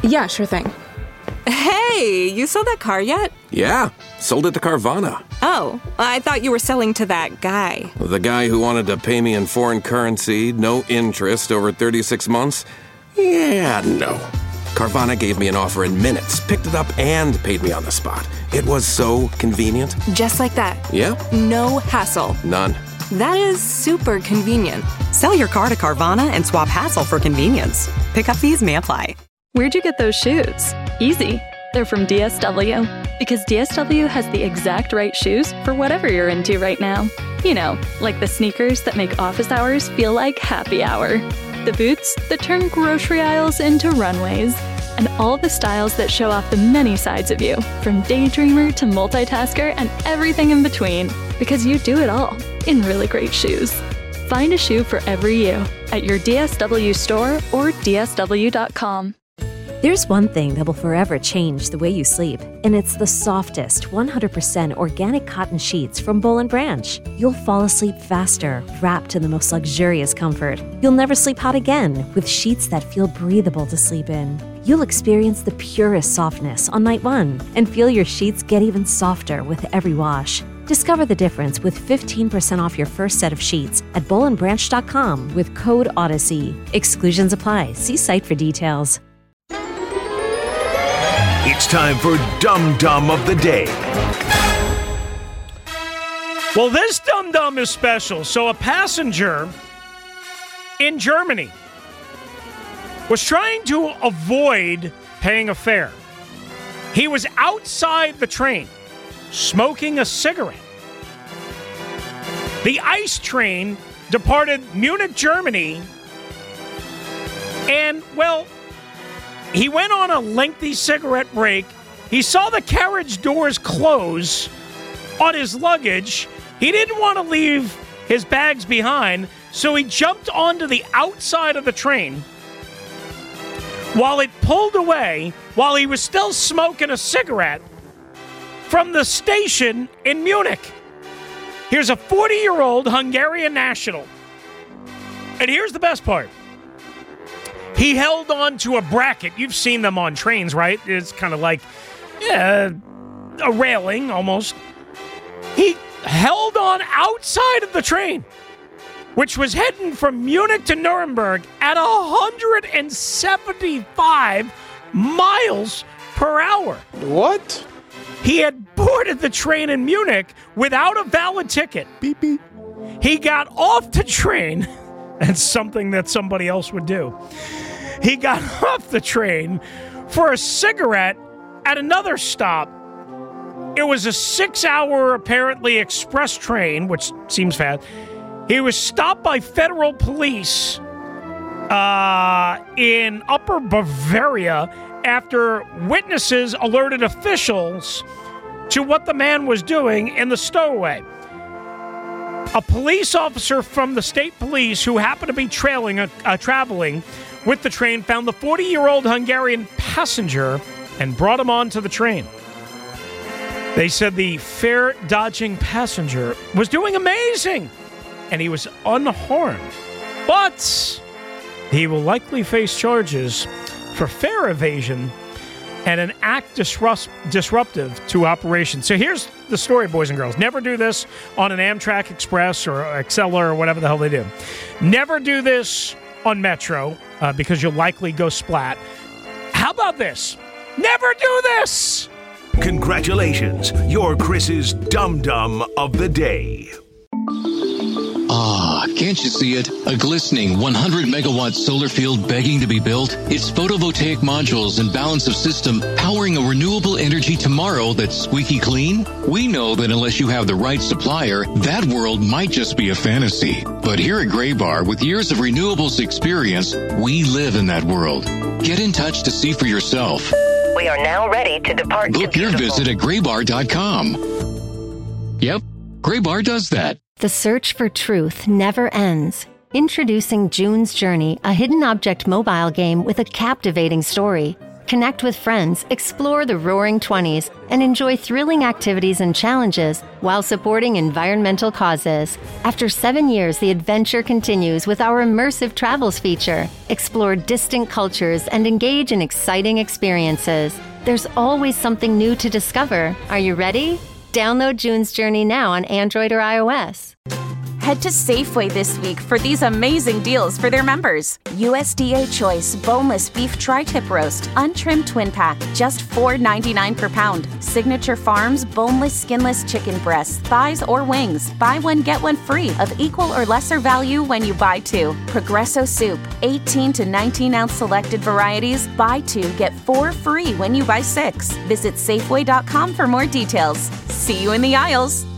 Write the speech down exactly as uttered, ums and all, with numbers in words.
Yeah, sure thing. Hey, you sold that car yet? Yeah, sold it to Carvana. Oh, I thought you were selling to that guy. The guy who wanted to pay me in foreign currency, no interest, over thirty-six months? Yeah, no. Carvana gave me an offer in minutes, picked it up, and paid me on the spot. It was so convenient. Just like that. Yeah. No hassle. None. That is super convenient. Sell your car to Carvana and swap hassle for convenience. Pickup fees may apply. Where'd you get those shoes? Easy. They're from D S W. Because D S W has the exact right shoes for whatever you're into right now. You know, like the sneakers that make office hours feel like happy hour. The boots that turn grocery aisles into runways. And all the styles that show off the many sides of you, from daydreamer to multitasker and everything in between. Because you do it all in really great shoes. Find a shoe for every you at your D S W store or D S W dot com. There's one thing that will forever change the way you sleep, and it's the softest, one hundred percent organic cotton sheets from Boll and Branch. You'll fall asleep faster, wrapped in the most luxurious comfort. You'll never sleep hot again with sheets that feel breathable to sleep in. You'll experience the purest softness on night one and feel your sheets get even softer with every wash. Discover the difference with fifteen percent off your first set of sheets at boll and branch dot com with code Odyssey. Exclusions apply. See site for details. It's time for Dum Dum of the Day. Well, this Dum Dum is special. So a passenger in Germany was trying to avoid paying a fare. He was outside the train smoking a cigarette. The ICE train departed Munich, Germany, and, well, he went on a lengthy cigarette break. He saw the carriage doors close on his luggage. He didn't want to leave his bags behind, so he jumped onto the outside of the train while it pulled away, while he was still smoking a cigarette, from the station in Munich. Here's a forty-year-old Hungarian national. And here's the best part. He held on to a bracket. You've seen them on trains, right? It's kind of like yeah, a railing almost. He held on outside of the train, which was heading from Munich to Nuremberg at one hundred seventy-five miles per hour. What? He had boarded the train in Munich without a valid ticket. Beep, beep. He got off the train. That's something that somebody else would do. He got off the train for a cigarette at another stop. It was a six-hour, apparently, express train, which seems fast. He was stopped by federal police uh, in Upper Bavaria after witnesses alerted officials to what the man was doing in the stowaway. A police officer from the state police who happened to be trailing, uh, uh, traveling with the train found the forty-year-old Hungarian passenger and brought him onto the train. They said the fare-dodging passenger was doing amazing, and he was unharmed. But he will likely face charges for fare evasion and an act disrupt- disruptive to operations. So here's the story, boys and girls. Never do this on an Amtrak Express or Acela or whatever the hell they do. Never do this on Metro uh, because you'll likely go splat. How about this? Never do this! Congratulations, you're Chris's Dum Dum of the Day. Ah, can't you see it? A glistening one hundred megawatt solar field begging to be built? Its photovoltaic modules and balance of system powering a renewable energy tomorrow that's squeaky clean? We know that unless you have the right supplier, that world might just be a fantasy. But here at Graybar, with years of renewables experience, we live in that world. Get in touch to see for yourself. We are now ready to depart. Book your visit at graybar dot com. Yep, Graybar does that. The search for truth never ends. Introducing June's Journey, a hidden object mobile game with a captivating story. Connect with friends, explore the Roaring Twenties, and enjoy thrilling activities and challenges while supporting environmental causes. After seven years, the adventure continues with our immersive travels feature. Explore distant cultures and engage in exciting experiences. There's always something new to discover. Are you ready? Download June's Journey now on Android or iOS. Head to Safeway this week for these amazing deals for their members. U S D A Choice Boneless Beef Tri-Tip Roast, Untrimmed Twin Pack, just four ninety-nine per pound. Signature Farms Boneless Skinless Chicken Breasts, Thighs, or Wings. Buy one, get one free of equal or lesser value when you buy two. Progresso Soup, eighteen to nineteen ounce selected varieties. Buy two, get four free when you buy six. Visit Safeway dot com for more details. See you in the aisles.